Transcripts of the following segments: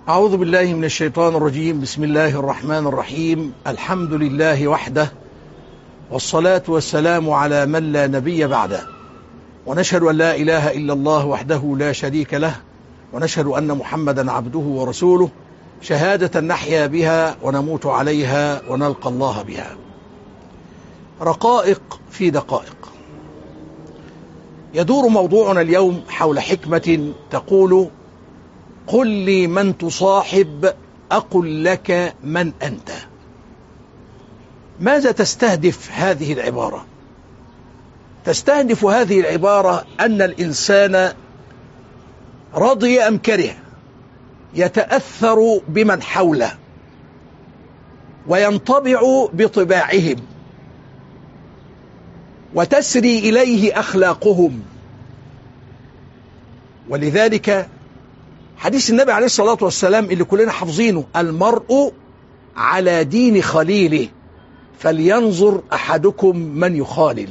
أعوذ بالله من الشيطان الرجيم. بسم الله الرحمن الرحيم. الحمد لله وحده، والصلاة والسلام على من لا نبي بعده، ونشهد أن لا إله إلا الله وحده لا شريك له، ونشهد أن محمدا عبده ورسوله، شهادة نحيا بها ونموت عليها ونلقى الله بها. رقائق في دقائق. يدور موضوعنا اليوم حول حكمة تقول: قل لي من تصاحب أقل لك من أنت. ماذا تستهدف هذه العبارة؟ تستهدف هذه العبارة أن الإنسان رضي أم كره يتأثر بمن حوله وينطبع بطباعهم وتسري إليه أخلاقهم. ولذلك حديث النبي عليه الصلاة والسلام اللي كلنا حافظينه: المرء على دين خليله فلينظر أحدكم من يخالل.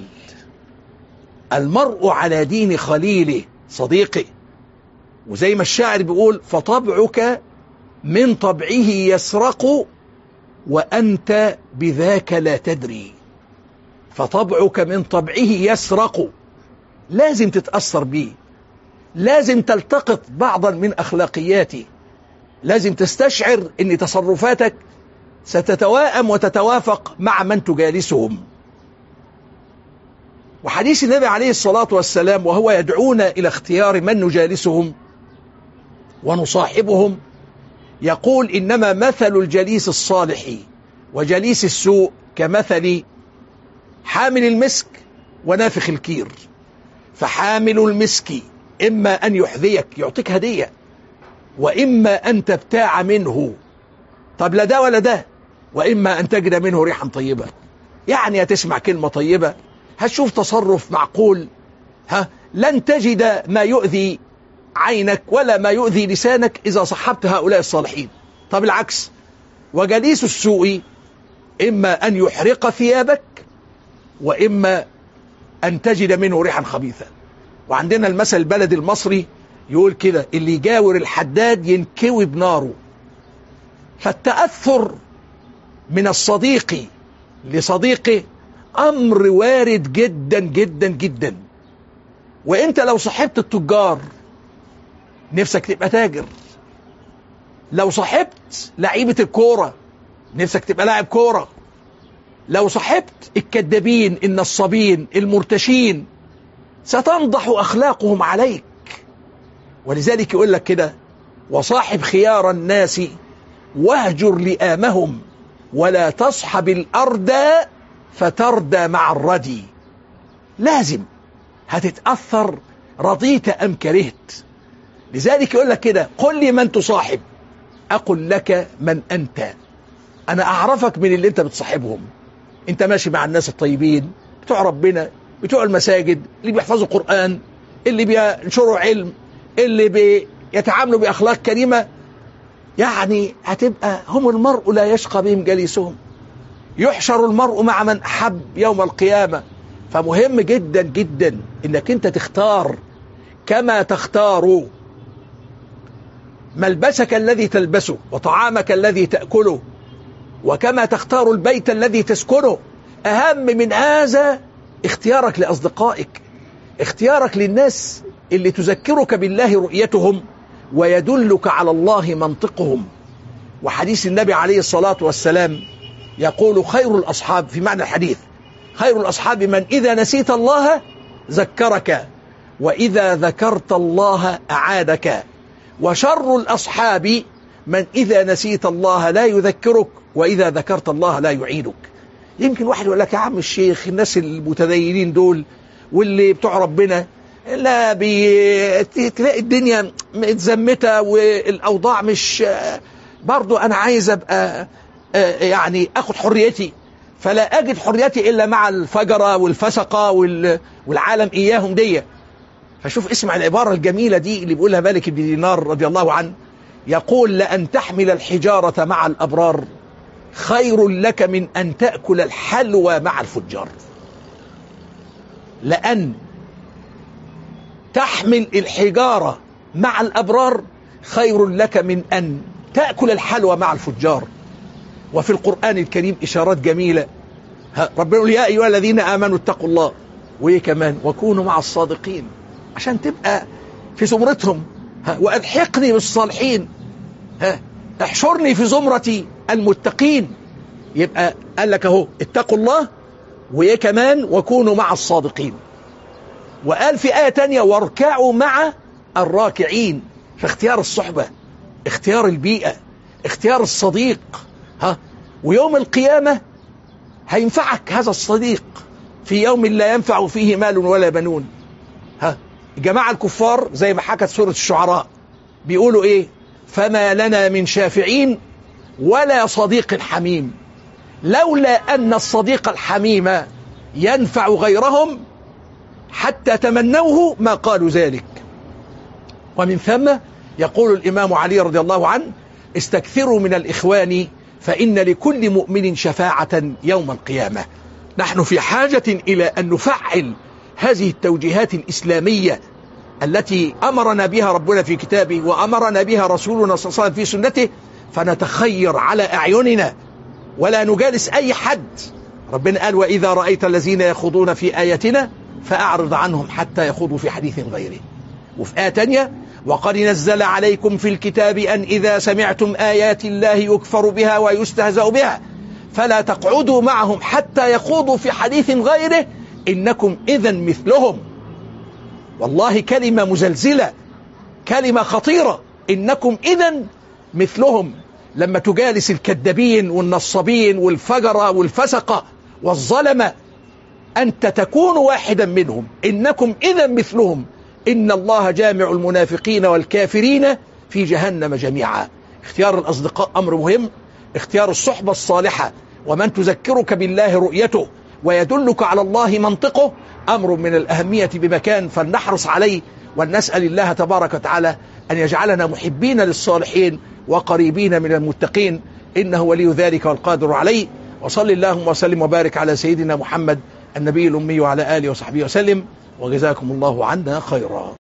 المرء على دين خليله، صديقي. وزي ما الشاعر بيقول: فطبعك من طبعه يسرق وأنت بذاك لا تدري. فطبعك من طبعه يسرق، لازم تتأثر بيه، لازم تلتقط بعضا من أخلاقياته، لازم تستشعر أن تصرفاتك ستتواءم وتتوافق مع من تجالسهم. وحديث النبي عليه الصلاة والسلام وهو يدعونا إلى اختيار من نجالسهم ونصاحبهم يقول: إنما مثل الجليس الصالح وجليس السوء كمثل حامل المسك ونافخ الكير. فحامل المسك إما أن يحذيك، يعطيك هدية، وإما أن تبتاع منه، طب لا ده ولا ده، وإما أن تجد منه ريحا طيبة. يعني هتسمع كلمة طيبة، هتشوف تصرف معقول، لن تجد ما يؤذي عينك ولا ما يؤذي لسانك إذا صحبت هؤلاء الصالحين. طب العكس، وجليس السوء إما أن يحرق ثيابك وإما أن تجد منه ريحا خبيثة. وعندنا المثل البلدي المصري يقول كده: اللي يجاور الحداد ينكوي بناره. فالتأثر من الصديق لصديقه أمر وارد جدا جدا جدا. وإنت لو صحبت التجار نفسك تبقى تاجر، لو صحبت لعيبة الكورة نفسك تبقى لاعب كورة، لو صحبت الكذابين النصابين المرتشين ستنضح أخلاقهم عليك. ولذلك يقول لك كده: وصاحب خيار الناس واهجر لئامهم ولا تصحب الأردى فتردى مع الردي. لازم هتتأثر رضيت أم كرهت. لذلك يقول لك كده: قل لي من تصاحب أقل لك من أنت. أنا أعرفك من اللي أنت بتصاحبهم. أنت ماشي مع الناس الطيبين بتوع ربنا، بتوع المساجد، اللي بيحفظوا قرآن، اللي بينشروا علم، اللي بيتعاملوا بأخلاق كريمة. يعني هتبقى هم المرء لا يشقى بهم جليسهم، يحشر المرء مع من أحب يوم القيامة. فمهم جدا جدا إنك أنت تختار، كما تختار ملبسك الذي تلبسه وطعامك الذي تأكله، وكما تختار البيت الذي تسكنه. أهم من هذا اختيارك لأصدقائك، اختيارك للناس اللي تذكرك بالله رؤيتهم ويدلك على الله منطقهم. وحديث النبي عليه الصلاة والسلام يقول: خير الأصحاب، في معنى الحديث: خير الأصحاب من إذا نسيت الله ذكرك وإذا ذكرت الله أعادك، وشر الأصحاب من إذا نسيت الله لا يذكرك وإذا ذكرت الله لا يعيدك. يمكن واحد يقول لك: يا عم الشيخ، الناس المتدينين دول واللي بتوع ربنا لا تلاقي الدنيا متزمتة والأوضاع مش، برضو أنا عايز أبقى يعني أخد حريتي، فلا أجد حريتي إلا مع الفجرة والفسقة والعالم إياهم دي. فشوف، اسمع العبارة الجميلة دي اللي بيقولها مالك بن دينار رضي الله عنه، يقول: لأن تحمل الحجارة مع الأبرار خير لك من أن تأكل الحلوى مع الفجار. لأن تحمل الحجارة مع الأبرار خير لك من أن تأكل الحلوى مع الفجار. وفي القرآن الكريم إشارات جميلة. ربنا يقول يا أيها الذين آمنوا اتقوا الله، وإيه كمان؟ وكونوا مع الصادقين، عشان تبقى في زمرتهم. وألحقني بالصالحين، احشرني في زمرة المتقين. يبقى قال لك اهو اتقوا الله، وإيه كمان؟ وكونوا مع الصادقين. وقال في آية تانية واركعوا مع الراكعين. فاختيار الصحبة، اختيار البيئة، اختيار الصديق. ويوم القيامة هينفعك هذا الصديق في يوم لا ينفع فيه مال ولا بنون. جماعة الكفار زي ما حكت سورة الشعراء بيقولوا ايه؟ فما لنا من شافعين ولا صديق حميم، لولا أن الصديق الحميم ينفع غيرهم حتى تمنوه ما قالوا ذلك. ومن ثم يقول الإمام علي رضي الله عنه استكثروا من الإخوان فإن لكل مؤمن شفاعة يوم القيامة. نحن في حاجة إلى أن نفعل هذه التوجيهات الإسلامية التي أمرنا بها ربنا في كتابه وأمرنا بها رسولنا صلى الله عليه وسلم في سنته، فنتخير على أعيننا ولا نجالس أي حد. ربنا قال وإذا رأيت الذين يخوضون في آياتنا فأعرض عنهم حتى يخوضوا في حديث غيره. وفي آية تانية وقد نزل عليكم في الكتاب أن إذا سمعتم آيات الله يكفر بها ويستهزأ بها فلا تقعدوا معهم حتى يخوضوا في حديث غيره إنكم إذن مثلهم. والله كلمة مزلزلة، كلمة خطيرة، إنكم إذن مثلهم. لما تجالس الكذابين والنصابين والفجرة والفسقة والظلمة أنت تكون واحدا منهم، إنكم إذن مثلهم إن الله جامع المنافقين والكافرين في جهنم جميعا. اختيار الأصدقاء أمر مهم، اختيار الصحبة الصالحة ومن تذكرك بالله رؤيته ويدلك على الله منطقه أمر من الأهمية بمكان، فلنحرص عليه ونسأل الله تبارك وتعالى أن يجعلنا محبين للصالحين وقريبين من المتقين، إنه ولي ذلك والقادر عليه. وصل اللهم وسلم وبارك على سيدنا محمد النبي الأمي وعلى آله وصحبه وسلم، وجزاكم الله عنا خيرا.